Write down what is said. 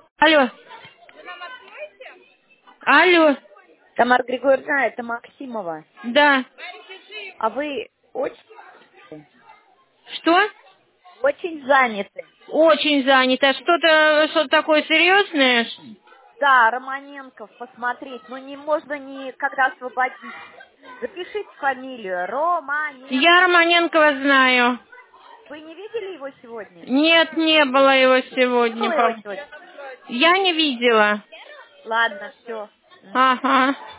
Алло. Алло. Тамара Григорьевна, это Максимова. Да. А вы Что? очень заняты. Очень занято. Что такое серьезное? Да, Романенков посмотреть, но не можно никогда освободиться. Запишите фамилию. Я Романенков. Романенкова знаю. Вы не видели его сегодня? Нет, не было его Не сегодня. было его сегодня? Я не видела. Ладно, все. Ага.